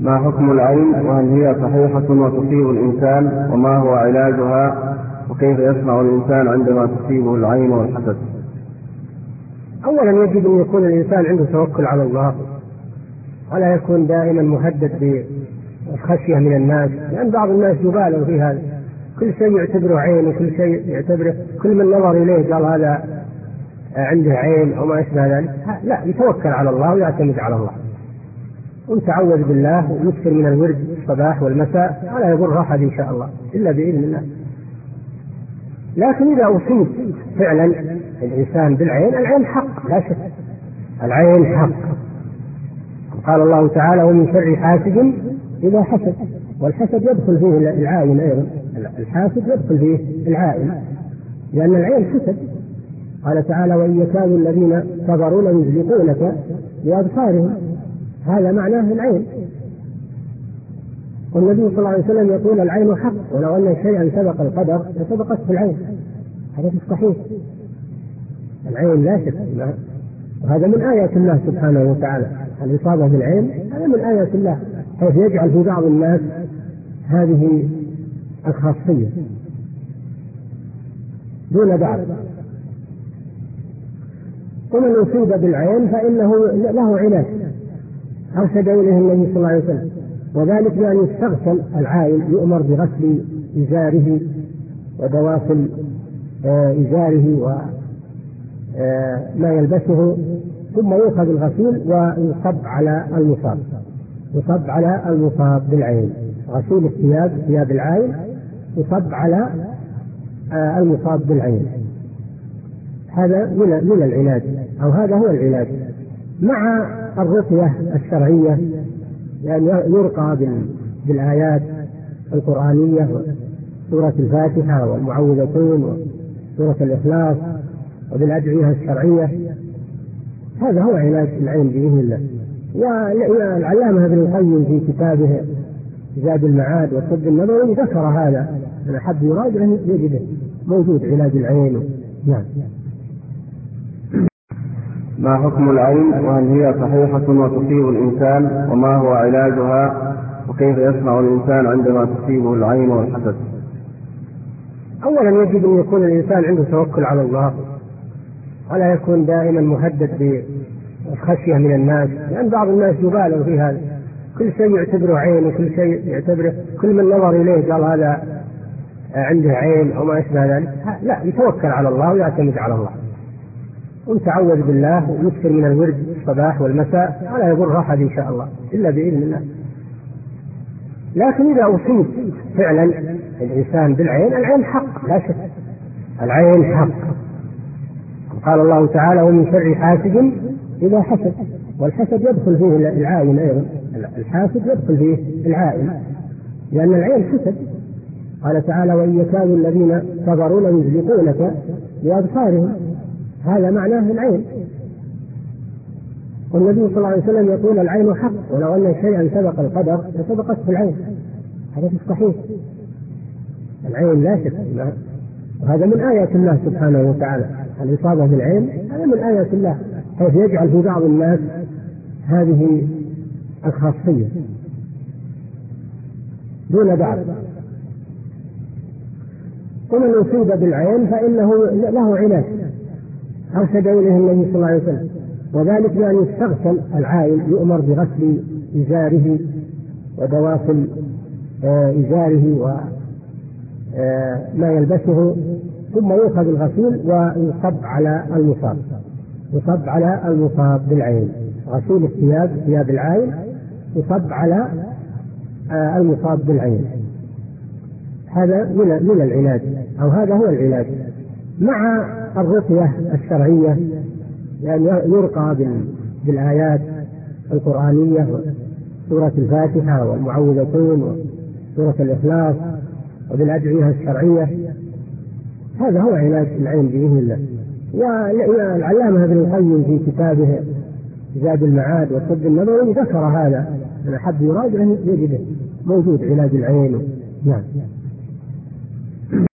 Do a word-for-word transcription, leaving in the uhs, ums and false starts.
ما حكم العين وهل هي صحيحة وتصيب الإنسان وما هو علاجها وكيف يصنع الإنسان عندما تصيبه العين والحسد؟ أولا يجب أن يكون الإنسان عنده توكل على الله ولا يكون دائما مهدد بالخشية من الناس، لأن بعض الناس يبالغ في هذا، كل شيء يعتبره عين وكل شيء يعتبره كل من نظر إليه قال هذا عنده عين أو ما أشبه ذلك. لا، يتوكل على الله ويعتمد على الله ويتعوذ بالله ويكثر من الورد الصباح والمساء ولا يضر أحد إن شاء الله إلا بإذن الله. لكن إذا أصيب فعلا الإنسان بالعين، العين حق لا شك، العين حق. قال الله تعالى: ومن شر حاسد إذا حسد. والحسد يدخل فيه العائن أيضا، الحاسد يدخل فيه العائن لأن العين حسد. قال تعالى: وإن يكاد الذين كفروا ليزلقونك بأبصارهم. هذا معناه العين. والنبي صلى الله عليه وسلم يقول: العين حق، ولو أن شيئا سبق القدر لسبقته العين. هذا في الصحيح، العين لا شك. وهذا من آيات الله سبحانه وتعالى، الإصابة بالعين هذا من آيات الله، حيث يجعل في بعض الناس هذه الخاصية دون بعض. ومن يصيب بالعين فإنه له علاج أرشد إليه النبي صلى الله عليه وسلم، وذلك بأن يستغسل العائن، يؤمر بغسل إزاره ودواخل إزاره وما يلبسه، ثم يؤخذ الغسيل ويصب على المصاب، يصب على المصاب بالعين. غسيل الثياب، ثياب العين، يصب على المصاب بالعين. هذا من العلاج، أو هذا هو العلاج، مع الرقية الشرعية، يعني يرقى بالآيات القرآنية، سورة الفاتحة والمعوذتين وسورة الإخلاص، وبالأدعية الشرعية. هذا هو علاج العين بإذن الله. والعلامة ابن القيم في كتابه زاد المعاد والطب النبوي ذكر هذا، من أحب يراجعه يجده موجود علاج العين. نعم. ما حكم العين وهل هي صحيحة وتصيب الإنسان وما هو علاجها وكيف يصنع الإنسان عندما تصيبه العين والحسد؟ أولا يجب أن يكون الإنسان عنده توكل على الله ولا يكون دائما مهدد بالخشية من الناس، لأن بعض الناس يبالغ في هذا، كل شيء يعتبره عين وكل شيء يعتبره كل من نظر إليه قال هذا عنده عين أو ما أشبه ذلك. لا، يتوكل على الله ويعتمد على الله ويتعوذ بالله ويكثر من الورد الصباح والمساء ولا يضر أحد إن شاء الله إلا بإذن الله. لكن إذا أصيب فعلا الإنسان بالعين، العين حق لا شك، العين حق. قال الله تعالى: ومن شر حاسد إذا حسد. والحسد يدخل فيه العائن أيضا، الحاسد يدخل فيه العائن لأن العين حسد. قال تعالى: وإن يكاد الذين كفروا ليزلقونك بأبصارهم. هذا معناه العين. والنبي صلى الله عليه وسلم يقول: العين حق، ولو أن شيئا سبق القدر لسبقته العين. هذا في الصحيح، العين لا شك. وهذا من آيات الله سبحانه وتعالى، الإصابة بالعين هذا من آيات الله، حيث يجعل في بعض الناس هذه الخاصية دون بعض. ومن يصيب بالعين فإنه له علاج أرشد إليه النبي صلى الله عليه وسلم، وذلك بأن يستغسل العائن، يؤمر بغسل إزاره ودواخل إزاره وما يلبسه، ثم يؤخذ الغسيل ويصب على المصاب، يصب على المصاب بالعين. غسيل الثياب، ثياب العين، يصب على المصاب بالعين. هذا من العلاج، أو هذا هو العلاج، مع الرقية الشرعية، يعني يرقى بالآيات القرآنية، سورة الفاتحة والمعوذتين وسورة الإخلاص، وبالأدعية الشرعية. هذا هو علاج العين بإذن الله. والعلامة ابن القيم في كتابه زاد المعاد والطب النبوي ذكر هذا، من أحب يراجعه يجده موجود علاج العين. نعم.